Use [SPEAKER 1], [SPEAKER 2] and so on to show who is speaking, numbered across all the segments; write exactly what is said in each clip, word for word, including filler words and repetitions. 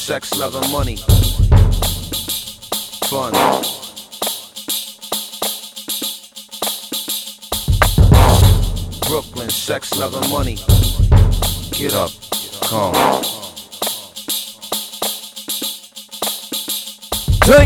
[SPEAKER 1] sex, love, and money. Fun. Brooklyn, sex, love, and money. Get up, come. Drink.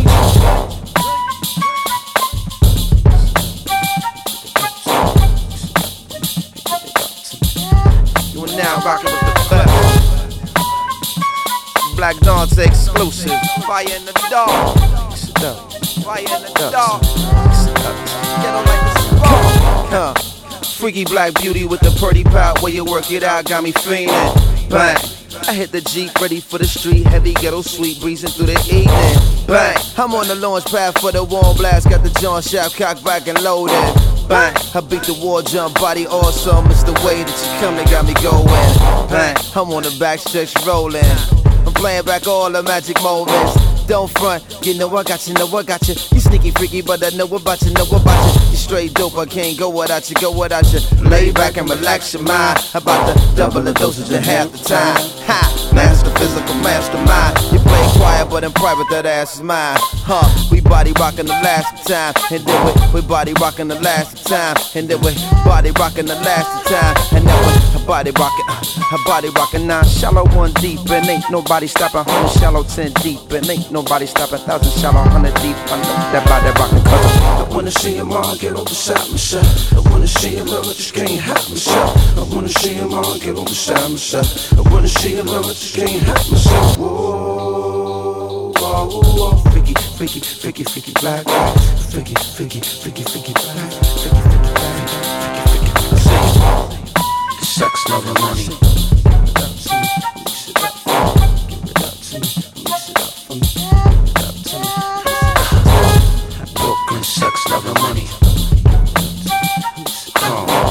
[SPEAKER 1] You are now rocking with the best. Black Dante exclusive. Fire in the dark. Fire in the dark. Get on like the spark. Huh. Freaky black beauty with the pretty pout. Where you work it out got me fiendin'. Bang. I hit the Jeep, ready for the street. Heavy ghetto sweet, breezing through the evening. Bang. I'm on the launch pad for the warm blast. Got the John Shaft cocked back and loaded. Bang. I beat the war jump, body awesome. It's the way that you come that got me going. Bang. I'm on the back stretch rolling. I'm playing back all the magic moments. Don't front, you know I got you, know I got you. You sneaky freaky, but I know about you, know about you. You straight dope, I can't go without you, go without you. Lay back and relax your mind. About to double the dosage in half the time. Ha, master physical, mastermind. You play quiet, but in private that ass is mine. Huh, we body rockin' the last time, and then we, we body rockin' the last time, and then we body rockin' the last time, and then we body rockin', her body rockin' nine shallow, one deep, and ain't nobody stoppin'. Hundred shallow, ten deep, and ain't nobody stoppin'. Thousand shallow, hundred deep, I know that body rockin' cause I wanna see him all get on beside myself. I wanna see him love, I just can't help myself. I wanna see him all get on beside myself. I wanna see him love, I just can't help myself. Whoa, whoa, whoa, freaky, freaky, freaky, freaky black, freaky, freaky, freaky, freaky black, freaky, freaky black, freaky, freaky black. Sex, love, and money. Brooklyn, sex, love, and money. Come on.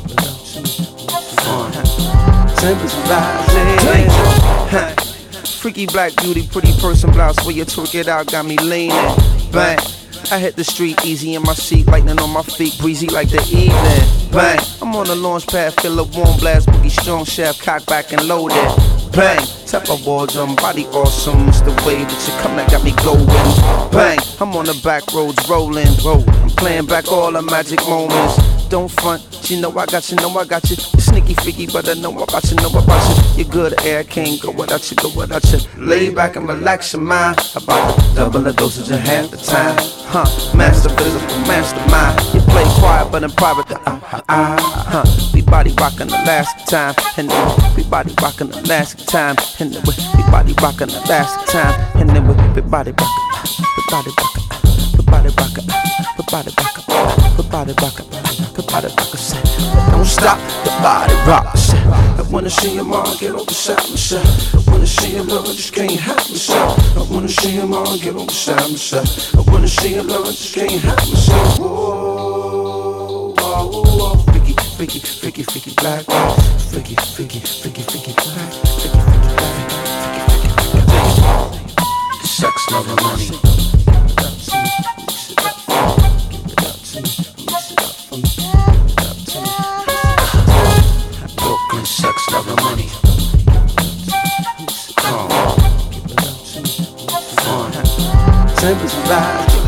[SPEAKER 1] Fun. Tempers rising. Freaky black beauty, pretty person blouse. Where you twerk it out, got me leaning. Bang. I hit the street easy in my seat, lightning on my feet, breezy like the evening. Bang, I'm on the launch pad, feel a warm blast, boogie strong shaft, cock back and loaded. Bang, tap a wall jump, body awesome, it's the way that you come that got me going. Bang, I'm on the back roads rolling, I'm playing back all the magic moments. Don't front, you know I got you, know I got you. You sneaky freaky, but I know about you, know about you. You're good air, can't go without you, go without you. Lay back and relax your mind. About to double the dosage in half the time. Huh, master physical, mastermind. You play quiet, but in private, uh, uh, uh, huh. We body rockin' the last time, and then we body rockin' the last time, and then we, we body rockin' the last time, and then we, we body rockin', uh, we body rockin', uh, we body rockin', uh, we body rockin', uh, we body rockin', uh, we body rockin'. Don't stop the body rock. I wanna see him all get on beside myself. I wanna see him love, I just can't help myself. I wanna see him all get on beside myself. I wanna see him love, I just can't help myself. Whoa, whoa, whoa, freaky, freaky, freaky, freaky black, freaky, freaky, freaky, freaky black, freaky, freaky black, freaky, freaky black. Sex, love, and money. Brooklyn, sex, love, and money. Come on. Fun. Tempers rising.